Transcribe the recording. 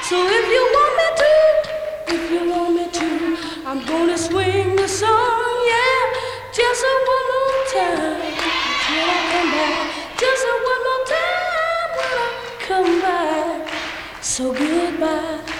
So if you want me to, if you want me to, I'm gonna swing the song, yeah, just one more time till I come back, just one more time when I come back. So goodbye.